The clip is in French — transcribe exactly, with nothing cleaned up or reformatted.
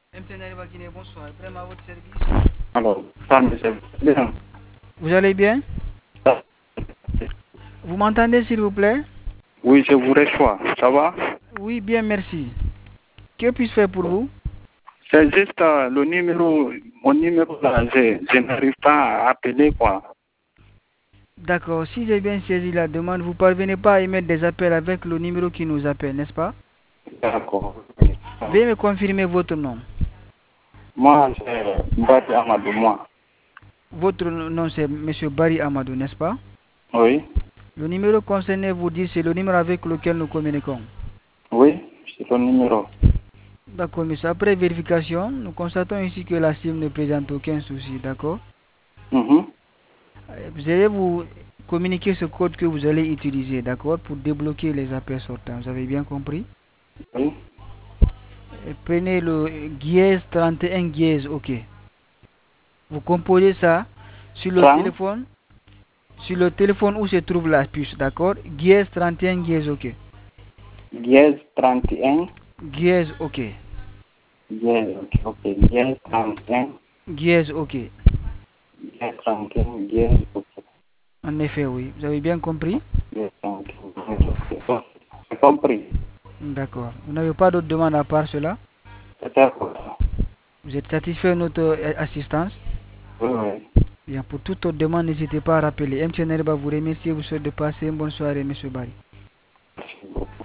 M T N Arriva Guinée, bonsoir. Vraiment à votre service. Alors, ça me c'est bien. Vous allez bien? Vous m'entendez s'il vous plaît? Oui, je vous reçois. Ça va? Oui, bien, merci. Que puis-je faire pour vous? C'est juste euh, le numéro, mon numéro là, je, je n'arrive pas à appeler quoi. D'accord, si j'ai bien saisi la demande, vous parvenez pas à émettre des appels avec le numéro qui nous appelle, n'est-ce pas? D'accord. Veuillez me confirmer votre nom. Moi, c'est Mbati Amadou, moi. Votre nom c'est Monsieur Barry Amadou, n'est-ce pas? Oui, Le numéro concerné vous dit c'est le numéro avec lequel nous communiquons. oui, c'est le numéro. D'accord, monsieur. Après vérification, nous constatons ici que la SIM ne présente aucun souci, d'accord? Mhm. Euh, Vous allez vous communiquer ce code que vous allez utiliser, d'accord, pour débloquer les appels sortants. Vous avez bien compris? Oui, Et prenez le dièse trente et un dièse, ok. Vous composez ça sur le trente, téléphone, sur le téléphone où se trouve la puce, d'accord? Dièse trente et un dièse, ok. dièse trente et un, Dièse, ok. dièse, ok, ok, dièse trente et un, Dièse, ok. dièse trente et un, dièse, ok, En effet, oui. Vous avez bien compris? dièse trente et un, dièse, ok. Bon, j'ai compris. D'accord. Vous n'avez pas d'autres demandes à part cela? C'était pour ça. Vous êtes satisfait de notre euh, assistance? Oui, oui. Bien, pour toute autre demande, n'hésitez pas à rappeler. M T N va vous remercier et vous souhaite de passer une bonne soirée, Monsieur Barry. Merci beaucoup.